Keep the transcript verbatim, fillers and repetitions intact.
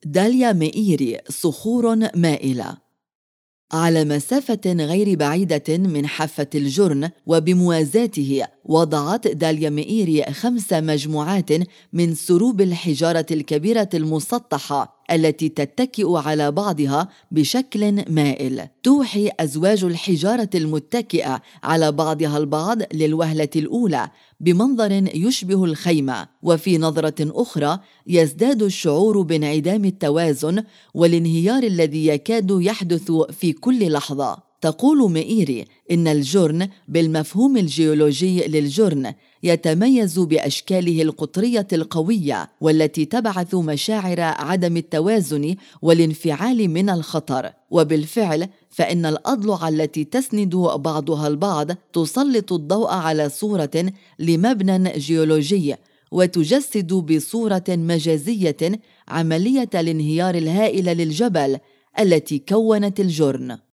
داليا مئيري صخور مائلة. على مسافة غير بعيدة من حافة الجرن وبموازاته، وضعت داليا مئيري خمس مجموعات من سروب الحجارة الكبيرة المسطحة التي تتكئ على بعضها بشكل مائل. توحي أزواج الحجارة المتكئة على بعضها البعض للوهلة الأولى بمنظر يشبه الخيمة، وفي نظرة أخرى يزداد الشعور بانعدام التوازن والانهيار الذي يكاد يحدث في كل لحظة. تقول مئيري إن الجرن بالمفهوم الجيولوجي للجرن يتميز بأشكاله القطرية القوية والتي تبعث مشاعر عدم التوازن والانفعال من الخطر. وبالفعل فإن الأضلع التي تسند بعضها البعض تسلط الضوء على صورة لمبنى جيولوجي، وتجسد بصورة مجازية عملية الانهيار الهائل للجبل التي كونت الجرن.